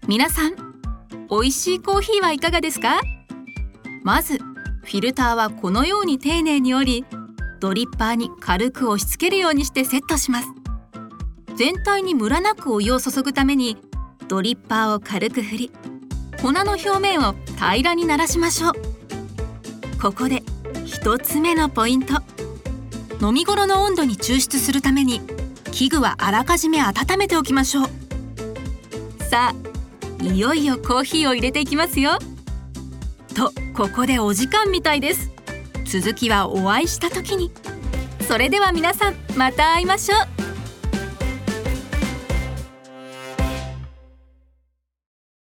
皆さん、美味しいコーヒーはいかがですか？まずフィルターはこのように丁寧に折り、ドリッパーに軽く押し付けるようにしてセットします。全体にムラなくお湯を注ぐためにドリッパーを軽く振り、粉の表面を平らにならしましょう。ここで1つ目のポイント。飲み頃の温度に抽出するために器具はあらかじめ温めておきましょう。さあ、いよいよコーヒーを入れていきますよ。と、ここでお時間みたいです。続きはお会いした時に。それでは皆さん、また会いましょう。